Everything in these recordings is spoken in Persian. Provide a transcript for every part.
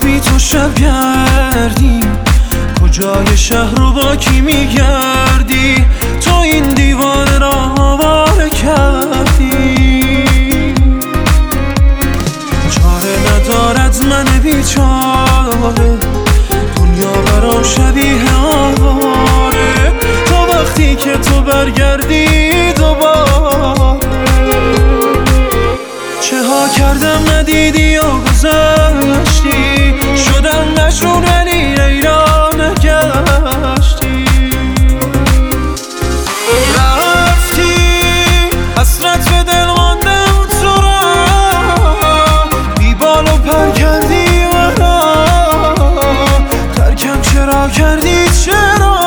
بی تو شب گردی، کجای شهر رو با کی میگردی؟ تو این دیوانه را آواره کردی. چاره ندارد من بیچاره، دنیا برام شبیه آواره. تا وقتی که تو برگردی دوباره، چه ها کردم ندیدی و گذشتی، شدم مجنون ولی لیلا نگشتی. رفتی حسرت به دل ماندم تو را، بی بال و پر کردی مرا، ترکم چرا کردی چرا؟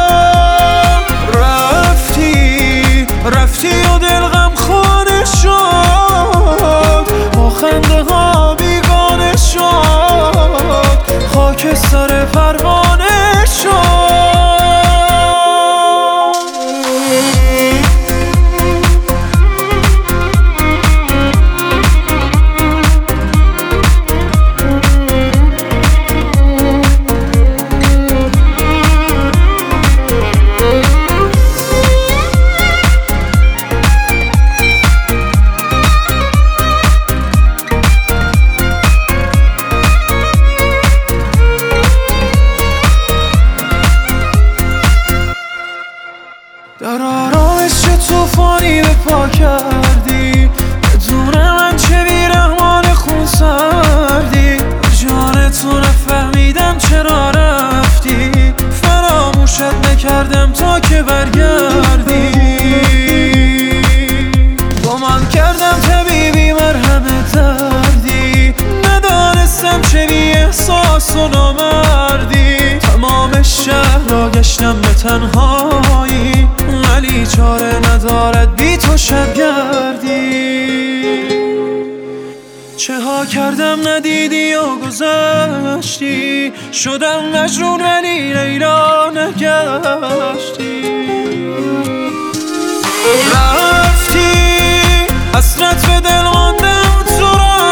رفتی و دل غم خانه شد، با خنده ها بیگانه شد، خاک سر پروانه شد. در آرامش چه توفانی به پا کردی، بدون من چه بیرحمان خون سردی. جان تو نفهمیدم چرا رفتی، فراموشت نکردم تا که برگردی. گمان کردم طبیبی مرهم دردی، ندانستم چه بی احساس و نامردی. تمام شهر را گشتم به تنهایی، ولی چاره ندارد بی تو شب گردی. چه ها کردم ندیدی و گذشتی، شدم مجنون ولی لیلا نگشتی. رفتی حسرت به دل ماندم تو را،